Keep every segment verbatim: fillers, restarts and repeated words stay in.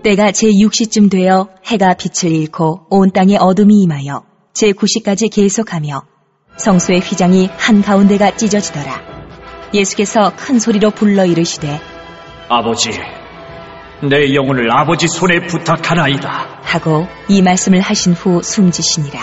때가 제육 시쯤 되어 해가 빛을 잃고 온 땅에 어둠이 임하여 제구 시까지 계속하며 성소의 휘장이 한가운데가 찢어지더라. 예수께서 큰 소리로 불러 이르시되 아버지, 내 영혼을 아버지 손에 부탁하나이다 하고 이 말씀을 하신 후 숨지시니라.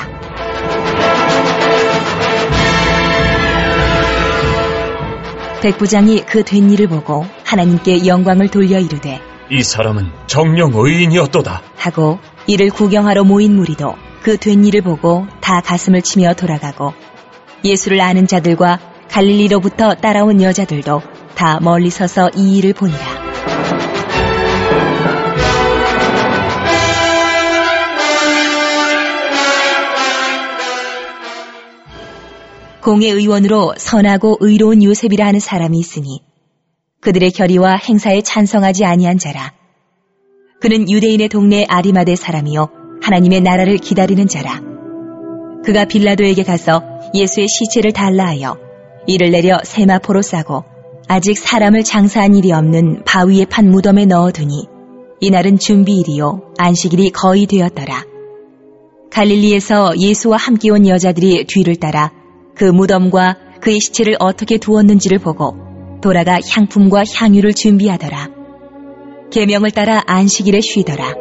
백부장이 그 된 일을 보고 하나님께 영광을 돌려 이르되 이 사람은 정녕 의인이었도다 하고 이를 구경하러 모인 무리도 그 된 일을 보고 다 가슴을 치며 돌아가고 예수를 아는 자들과 갈릴리로부터 따라온 여자들도 다 멀리 서서 이 일을 보니라. 공회 의원으로 선하고 의로운 요셉이라 하는 사람이 있으니 그들의 결의와 행사에 찬성하지 아니한 자라. 그는 유대인의 동네 아리마대 사람이요 하나님의 나라를 기다리는 자라. 그가 빌라도에게 가서 예수의 시체를 달라 하여 이를 내려 세마포로 싸고 아직 사람을 장사한 일이 없는 바위에 판 무덤에 넣어두니 이날은 준비일이요 안식일이 거의 되었더라. 갈릴리에서 예수와 함께 온 여자들이 뒤를 따라 그 무덤과 그의 시체를 어떻게 두었는지를 보고 돌아가 향품과 향유를 준비하더라. 계명을 따라 안식일에 쉬더라.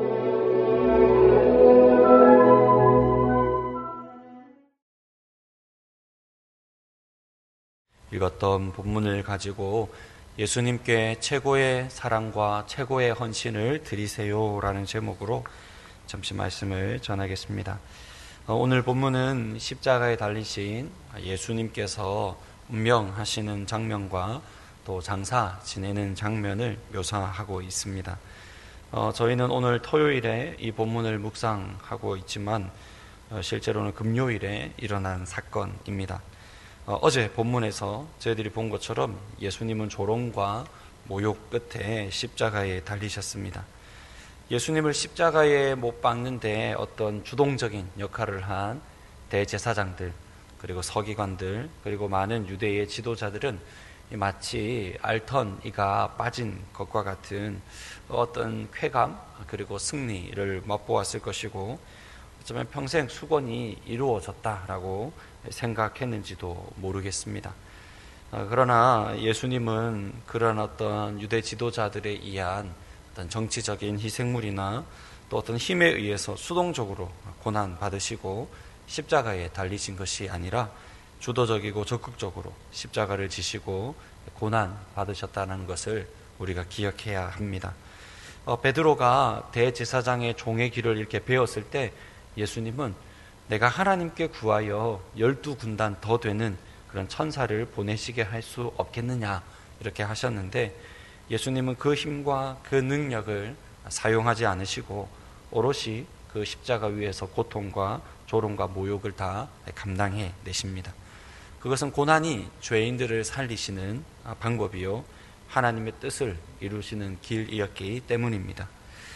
읽었던 본문을 가지고 예수님께 최고의 사랑과 최고의 헌신을 드리세요라는 제목으로 잠시 말씀을 전하겠습니다. 오늘 본문은 십자가에 달리신 예수님께서 운명하시는 장면과 또 장사 지내는 장면을 묘사하고 있습니다. 어, 저희는 오늘 토요일에 이 본문을 묵상하고 있지만 어, 실제로는 금요일에 일어난 사건입니다. 어, 어제 본문에서 저희들이 본 것처럼 예수님은 조롱과 모욕 끝에 십자가에 달리셨습니다. 예수님을 십자가에 못 박는데 어떤 주동적인 역할을 한 대제사장들, 그리고 서기관들, 그리고 많은 유대의 지도자들은 마치 알턴 이가 빠진 것과 같은 어떤 쾌감 그리고 승리를 맛보았을 것이고 어쩌면 평생 수건이 이루어졌다라고 생각했는지도 모르겠습니다. 그러나 예수님은 그런 어떤 유대 지도자들에 의한 어떤 정치적인 희생물이나 또 어떤 힘에 의해서 수동적으로 고난 받으시고 십자가에 달리신 것이 아니라 주도적이고 적극적으로 십자가를 지시고 고난 받으셨다는 것을 우리가 기억해야 합니다. 어, 베드로가 대제사장의 종의 길을 이렇게 배웠을 때 예수님은 내가 하나님께 구하여 열두 군단 더 되는 그런 천사를 보내시게 할 수 없겠느냐 이렇게 하셨는데 예수님은 그 힘과 그 능력을 사용하지 않으시고 오롯이 그 십자가 위에서 고통과 조롱과 모욕을 다 감당해 내십니다. 그것은 고난이 죄인들을 살리시는 방법이요 하나님의 뜻을 이루시는 길이었기 때문입니다.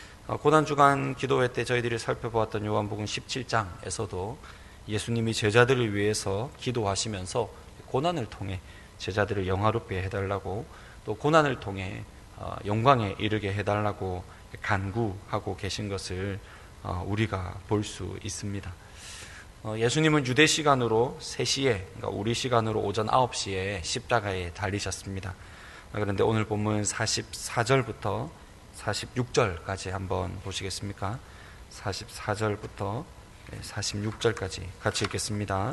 고난주간 기도회 때 저희들이 살펴보았던 요한복음 십칠 장에서도 예수님이 제자들을 위해서 기도하시면서 고난을 통해 제자들을 영화롭게 해달라고 또 고난을 통해 영광에 이르게 해달라고 간구하고 계신 것을 우리가 볼 수 있습니다. 예수님은 유대 시간으로 세 시에, 그러니까 우리 시간으로 오전 아홉 시에 십자가에 달리셨습니다. 그런데 오늘 본문 사십사 절부터 사십육 절까지 한번 보시겠습니까? 사십사 절부터 사십육 절까지 같이 읽겠습니다.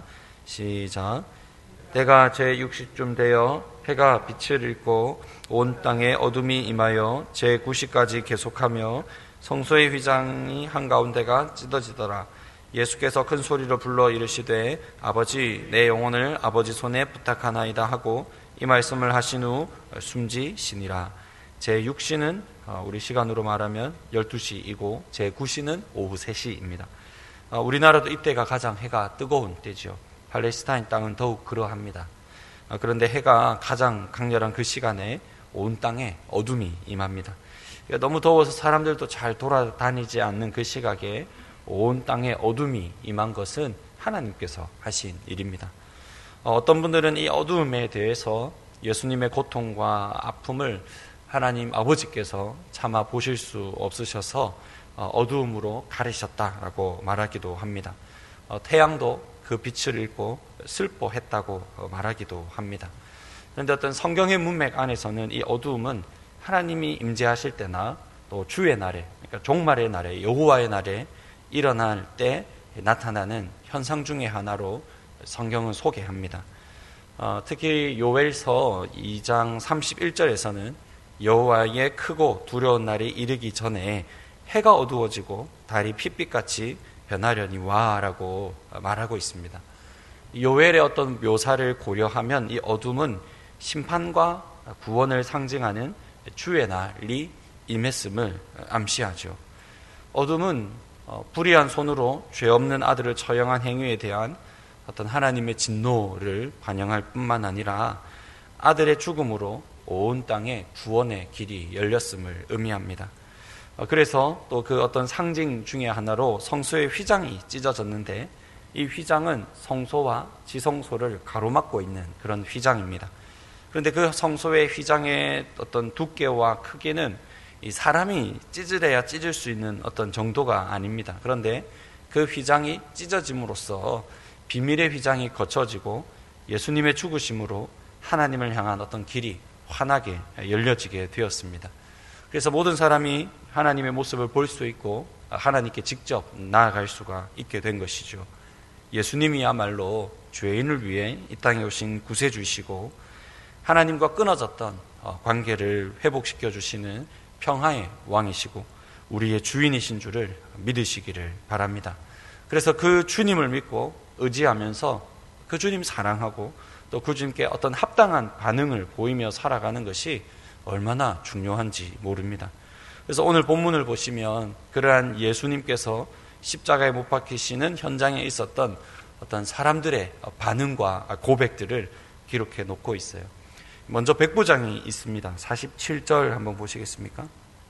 시작. 때가 제육 시쯤 되어 해가 빛을 잃고 온 땅에 어둠이 임하여 제구 시까지 계속하며 성소의 휘장이 한가운데가 찢어지더라. 예수께서 큰 소리로 불러 이르시되 아버지 내 영혼을 아버지 손에 부탁하나이다 하고 이 말씀을 하신 후 숨지시니라. 제육 시는 우리 시간으로 말하면 열두 시이고 제구 시는 오후 세 시입니다. 우리나라도 이때가 가장 해가 뜨거운 때죠. 팔레스타인 땅은 더욱 그러합니다. 그런데 해가 가장 강렬한 그 시간에 온 땅에 어둠이 임합니다. 너무 더워서 사람들도 잘 돌아다니지 않는 그 시각에 온 땅에 어둠이 임한 것은 하나님께서 하신 일입니다. 어떤 분들은 이 어둠에 대해서 예수님의 고통과 아픔을 하나님 아버지께서 차마 보실 수 없으셔서 어두움으로 가리셨다라고 말하기도 합니다. 태양도 그 빛을 잃고 슬퍼했다고 말하기도 합니다. 그런데 어떤 성경의 문맥 안에서는 이 어두움은 하나님이 임재하실 때나 또 주의 날에, 그러니까 종말의 날에, 여호와의 날에 일어날 때 나타나는 현상 중의 하나로 성경은 소개합니다. 어, 특히 요엘서 이 장 삼십일 절에서는 여호와의 크고 두려운 날이 이르기 전에 해가 어두워지고 달이 핏빛같이 변하려니와 라고 말하고 있습니다. 요엘의 어떤 묘사를 고려하면 이 어둠은 심판과 구원을 상징하는 주의 날이 임했음을 암시하죠. 어둠은 불의한 손으로 죄 없는 아들을 처형한 행위에 대한 어떤 하나님의 진노를 반영할 뿐만 아니라 아들의 죽음으로 온 땅에 구원의 길이 열렸음을 의미합니다. 그래서 또 그 어떤 상징 중에 하나로 성소의 휘장이 찢어졌는데 이 휘장은 성소와 지성소를 가로막고 있는 그런 휘장입니다. 그런데 그 성소의 휘장의 어떤 두께와 크기는 이 사람이 찢으려야 찢을 수 있는 어떤 정도가 아닙니다. 그런데 그 휘장이 찢어짐으로써 비밀의 휘장이 거쳐지고 예수님의 죽으심으로 하나님을 향한 어떤 길이 환하게 열려지게 되었습니다. 그래서 모든 사람이 하나님의 모습을 볼 수 있고 하나님께 직접 나아갈 수가 있게 된 것이죠. 예수님이야말로 죄인을 위해 이 땅에 오신 구세주이시고 하나님과 끊어졌던 관계를 회복시켜 주시는 평화의 왕이시고 우리의 주인이신 줄을 믿으시기를 바랍니다. 그래서 그 주님을 믿고 의지하면서 그 주님 사랑하고 또 그 주님께 어떤 합당한 반응을 보이며 살아가는 것이 얼마나 중요한지 모릅니다. 그래서 오늘 본문을 보시면 그러한 예수님께서 십자가에 못 박히시는 현장에 있었던 어떤 사람들의 반응과 고백들을 기록해 놓고 있어요. 먼저 백부장이 있습니다. 사십칠 절 한번 보시겠습니까?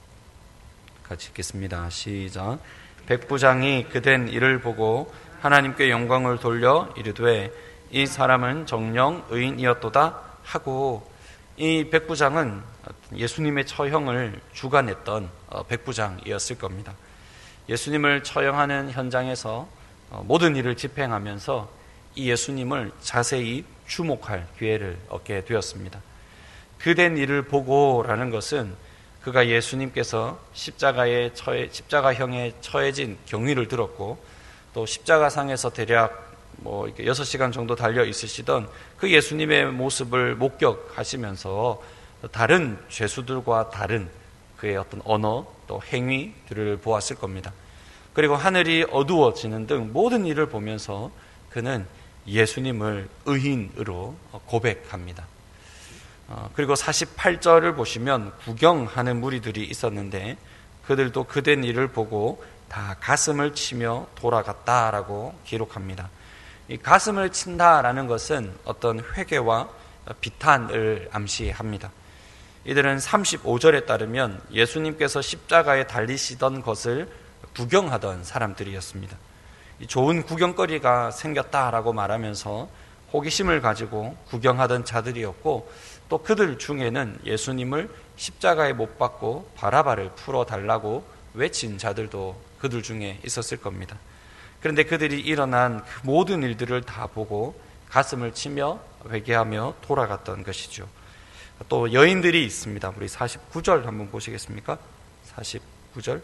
같이 읽겠습니다. 시작. 백부장이 그된 일을 보고 하나님께 영광을 돌려 이르되 이 사람은 정녕 의인이었도다 하고, 이 백부장은 예수님의 처형을 주관했던 백부장이었을 겁니다. 예수님을 처형하는 현장에서 모든 일을 집행하면서 이 예수님을 자세히 주목할 기회를 얻게 되었습니다. 그된 일을 보고라는 것은 그가 예수님께서 십자가에 처해, 십자가형에 처해진 경위를 들었고 또 십자가상에서 대략 뭐 이렇게 여섯 시간 정도 달려 있으시던 그 예수님의 모습을 목격하시면서 다른 죄수들과 다른 그의 어떤 언어 또 행위들을 보았을 겁니다. 그리고 하늘이 어두워지는 등 모든 일을 보면서 그는 예수님을 의인으로 고백합니다. 그리고 사십팔 절을 보시면 구경하는 무리들이 있었는데 그들도 그된 일을 보고 다 가슴을 치며 돌아갔다라고 기록합니다. 이 가슴을 친다라는 것은 어떤 회개와 비탄을 암시합니다. 이들은 삼십오 절에 따르면 예수님께서 십자가에 달리시던 것을 구경하던 사람들이었습니다. 좋은 구경거리가 생겼다라고 말하면서 호기심을 가지고 구경하던 자들이었고 또 그들 중에는 예수님을 십자가에 못 박고 바라바를 풀어달라고 외친 자들도 그들 중에 있었을 겁니다. 그런데 그들이 일어난 그 모든 일들을 다 보고 가슴을 치며 회개하며 돌아갔던 것이죠. 또 여인들이 있습니다. 우리 사십구 절 한번 보시겠습니까? 사십구 절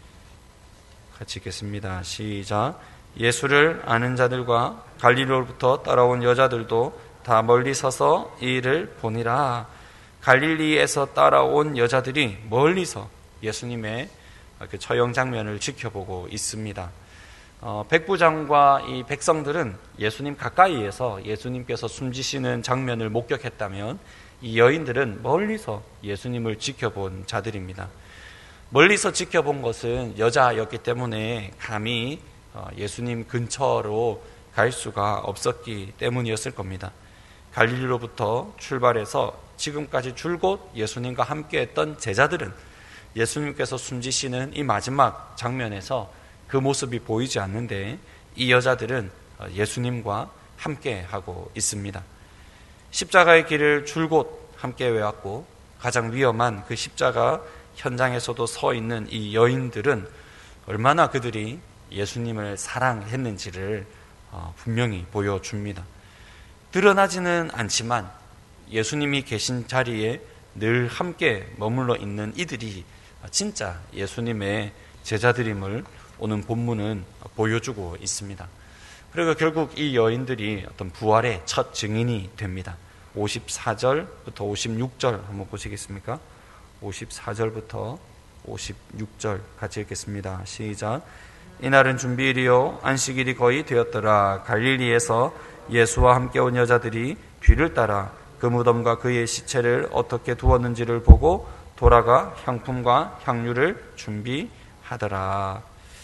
같이 읽겠습니다. 시작. 예수를 아는 자들과 갈릴리로부터 따라온 여자들도 다 멀리 서서 이 일을 보니라. 갈릴리에서 따라온 여자들이 멀리서 예수님의 그 처형 장면을 지켜보고 있습니다. 어, 백부장과 이 백성들은 예수님 가까이에서 예수님께서 숨지시는 장면을 목격했다면 이 여인들은 멀리서 예수님을 지켜본 자들입니다. 멀리서 지켜본 것은 여자였기 때문에 감히 예수님 근처로 갈 수가 없었기 때문이었을 겁니다. 갈릴리로부터 출발해서 지금까지 줄곧 예수님과 함께했던 제자들은 예수님께서 숨지시는 이 마지막 장면에서 그 모습이 보이지 않는데 이 여자들은 예수님과 함께하고 있습니다. 십자가의 길을 줄곧 함께 외웠고 가장 위험한 그 십자가 현장에서도 서 있는 이 여인들은 얼마나 그들이 예수님을 사랑했는지를 분명히 보여줍니다. 드러나지는 않지만 예수님이 계신 자리에 늘 함께 머물러 있는 이들이 진짜 예수님의 제자들임을 오늘 본문은 보여주고 있습니다. 그리고 결국 이 여인들이 어떤 부활의 첫 증인이 됩니다. 오십사 절부터 오십육 절 한번 보시겠습니까? 오십사 절부터 오십육 절 같이 읽겠습니다. 시작. 이날은 준비일이요 안식일이 거의 되었더라. 갈릴리에서 예수와 함께 온 여자들이 뒤를 따라 그 무덤과 그의 시체를 어떻게 두었는지를 보고 돌아가 향품과 향유를 준비하더라.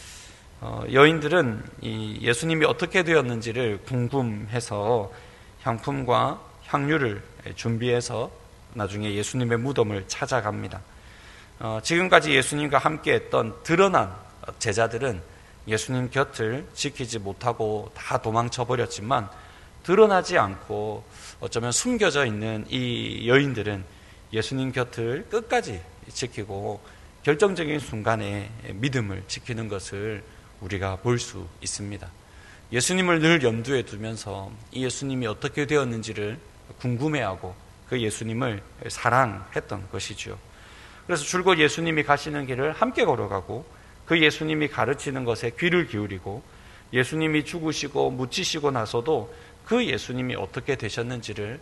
어, 여인들은 이 예수님이 어떻게 되었는지를 궁금해서 향품과 향유를 준비해서 나중에 예수님의 무덤을 찾아갑니다. 어, 지금까지 예수님과 함께했던 드러난 제자들은 예수님 곁을 지키지 못하고 다 도망쳐 버렸지만 드러나지 않고 어쩌면 숨겨져 있는 이 여인들은 예수님 곁을 끝까지 지키고 결정적인 순간에 믿음을 지키는 것을 우리가 볼 수 있습니다. 예수님을 늘 염두에 두면서 이 예수님이 어떻게 되었는지를 궁금해하고 그 예수님을 사랑했던 것이죠. 그래서 줄곧 예수님이 가시는 길을 함께 걸어가고 그 예수님이 가르치는 것에 귀를 기울이고 예수님이 죽으시고 묻히시고 나서도 그 예수님이 어떻게 되셨는지를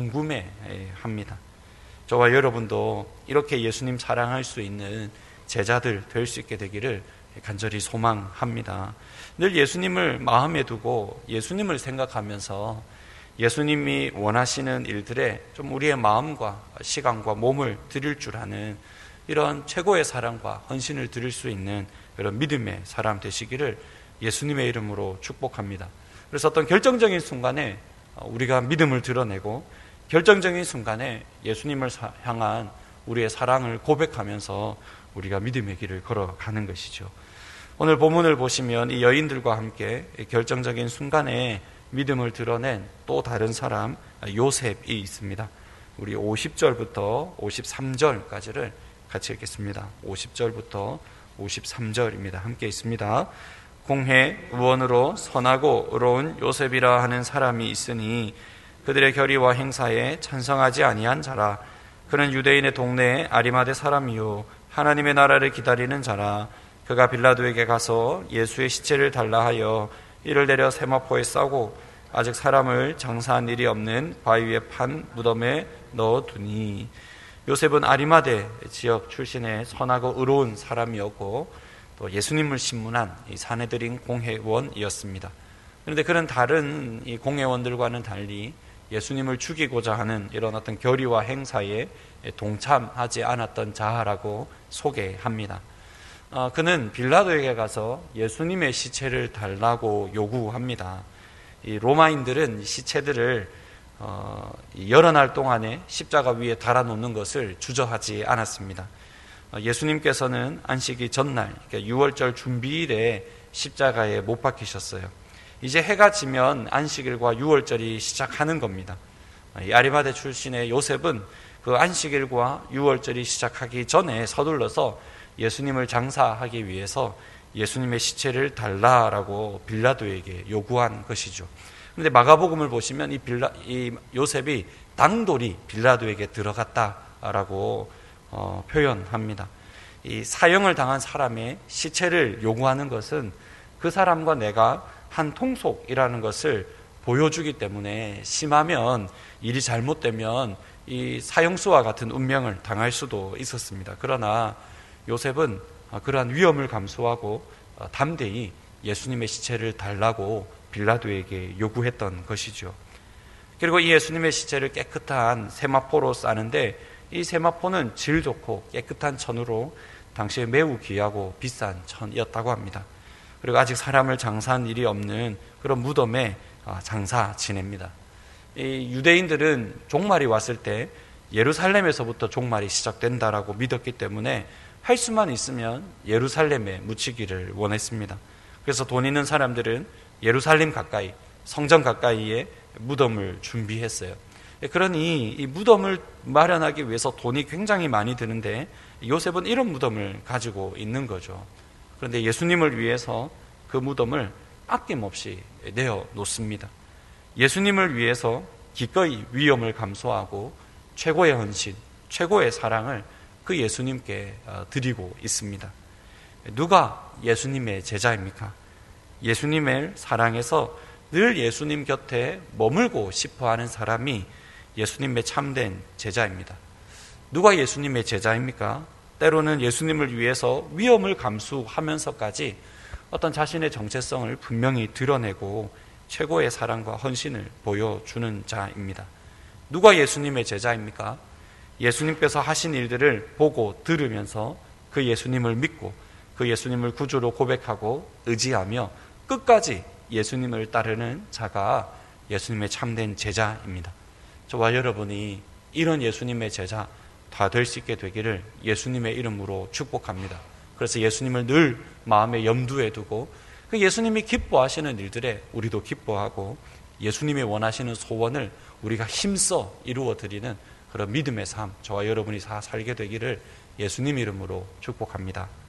궁금해합니다. 저와 여러분도 이렇게 예수님 사랑할 수 있는 제자들 될 수 있게 되기를 간절히 소망합니다. 늘 예수님을 마음에 두고 예수님을 생각하면서 예수님이 원하시는 일들에 좀 우리의 마음과 시간과 몸을 드릴 줄 아는 이런 최고의 사랑과 헌신을 드릴 수 있는 그런 믿음의 사람 되시기를 예수님의 이름으로 축복합니다. 그래서 어떤 결정적인 순간에 우리가 믿음을 드러내고 결정적인 순간에 예수님을 향한 우리의 사랑을 고백하면서 우리가 믿음의 길을 걸어가는 것이죠. 오늘 본문을 보시면 이 여인들과 함께 결정적인 순간에 믿음을 드러낸 또 다른 사람 요셉이 있습니다. 우리 오십 절부터 오십삼 절까지를 같이 읽겠습니다. 오십 절부터 오십삼 절입니다. 함께 있습니다. 공회 의원으로 선하고 의로운 요셉이라 하는 사람이 있으니 그들의 결의와 행사에 찬성하지 아니한 자라. 그는 유대인의 동네에 아리마대 사람이요 하나님의 나라를 기다리는 자라. 그가 빌라도에게 가서 예수의 시체를 달라 하여 이를 내려 세마포에 싸고 아직 사람을 장사한 일이 없는 바위 위에 판 무덤에 넣어두니. 요셉은 아리마대 지역 출신의 선하고 의로운 사람이었고 또 예수님을 신문한 이 사내들인 공회원이었습니다. 그런데 그는 다른 이 공회원들과는 달리 예수님을 죽이고자 하는 이런 어떤 결의와 행사에 동참하지 않았던 자라고 소개합니다. 어, 그는 빌라도에게 가서 예수님의 시체를 달라고 요구합니다. 이 로마인들은 시체들을 어, 여러 날 동안에 십자가 위에 달아놓는 것을 주저하지 않았습니다. 어, 예수님께서는 안식일 전날, 그러니까 유월절 준비일에 십자가에 못 박히셨어요. 이제 해가 지면 안식일과 유월절이 시작하는 겁니다. 이 아리마대 출신의 요셉은 그 안식일과 유월절이 시작하기 전에 서둘러서 예수님을 장사하기 위해서 예수님의 시체를 달라라고 빌라도에게 요구한 것이죠. 그런데 마가복음을 보시면 이, 빌라, 이 요셉이 당돌이 빌라도에게 들어갔다라고 어, 표현합니다. 이 사형을 당한 사람의 시체를 요구하는 것은 그 사람과 내가 한 통속이라는 것을 보여주기 때문에 심하면 일이 잘못되면 이 사형수와 같은 운명을 당할 수도 있었습니다. 그러나 요셉은 그러한 위험을 감수하고 담대히 예수님의 시체를 달라고 빌라도에게 요구했던 것이죠. 그리고 이 예수님의 시체를 깨끗한 세마포로 싸는데 이 세마포는 질 좋고 깨끗한 천으로 당시에 매우 귀하고 비싼 천이었다고 합니다. 그리고 아직 사람을 장사한 일이 없는 그런 무덤에 장사 지냅니다. 이 유대인들은 종말이 왔을 때 예루살렘에서부터 종말이 시작된다라고 믿었기 때문에 할 수만 있으면 예루살렘에 묻히기를 원했습니다. 그래서 돈 있는 사람들은 예루살렘 가까이, 성전 가까이에 무덤을 준비했어요. 그러니 이 무덤을 마련하기 위해서 돈이 굉장히 많이 드는데 요셉은 이런 무덤을 가지고 있는 거죠. 그런데 예수님을 위해서 그 무덤을 아낌없이 내어 놓습니다. 예수님을 위해서 기꺼이 위험을 감수하고 최고의 헌신, 최고의 사랑을 그 예수님께 드리고 있습니다. 누가 예수님의 제자입니까? 예수님을 사랑해서 늘 예수님 곁에 머물고 싶어하는 사람이 예수님의 참된 제자입니다. 누가 예수님의 제자입니까? 때로는 예수님을 위해서 위험을 감수하면서까지 어떤 자신의 정체성을 분명히 드러내고 최고의 사랑과 헌신을 보여주는 자입니다. 누가 예수님의 제자입니까? 예수님께서 하신 일들을 보고 들으면서 그 예수님을 믿고 그 예수님을 구주로 고백하고 의지하며 끝까지 예수님을 따르는 자가 예수님의 참된 제자입니다. 저와 여러분이 이런 예수님의 제자 다 될 수 있게 되기를 예수님의 이름으로 축복합니다. 그래서 예수님을 늘 마음에 염두에 두고 그 예수님이 기뻐하시는 일들에 우리도 기뻐하고 예수님이 원하시는 소원을 우리가 힘써 이루어드리는 그런 믿음의 삶, 저와 여러분이 다 살게 되기를 예수님 이름으로 축복합니다.